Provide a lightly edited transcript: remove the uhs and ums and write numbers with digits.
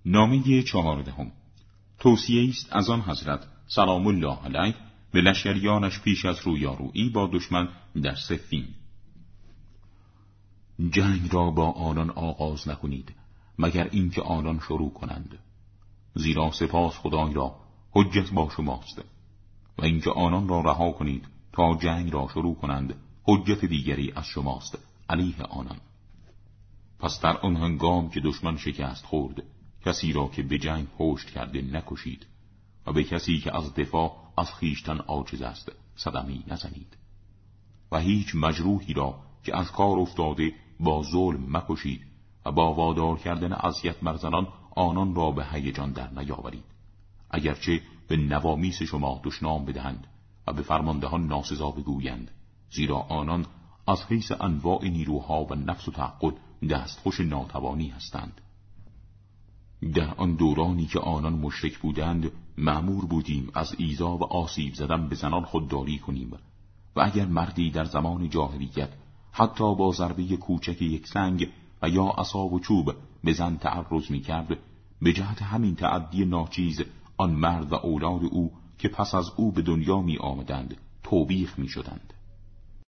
نامه 14 توصیه است از آن حضرت سلام الله علیه به لشکریانش پیش از رویارویی با دشمن در صفین. جنگ را با آنان آغاز نکنید مگر اینکه آنان شروع کنند، زیرا سپاس خدای را حجت با شماست، و اینکه آنان را رها کنید تا جنگ را شروع کنند حجت دیگری از شماست علیه آنان. پس در آن هنگام که دشمن شکست خورد، کسی را که به جنگ پشت کرده نکشید و به کسی که از دفاع از خویشتن عاجز است صدمه‌ای نزنید، و هیچ مجروحی را که از کار افتاده با ظلم مکشید و با وادار کردن اذیت بر زنان آنان را به هیجان در نیاورید، اگرچه به نوامیس شما دشنام بدهند و به فرماندهان ناسزا بگویند، زیرا آنان از حیث انواع نیروها و نفس و تعقل دستخوش ناتوانی هستند. در آن دورانی که آنان مشرک بودند مأمور بودیم از ایذا و آسیب زدن به زنان خودداری کنیم، و اگر مردی در زمان جاهلیت حتی با ضربه کوچک یک سنگ و یا عصا و چوب به زن تعرض می کرد، به جهت همین تعدی ناچیز آن مرد و اولاد او که پس از او به دنیا می آمدند توبیخ می شدند.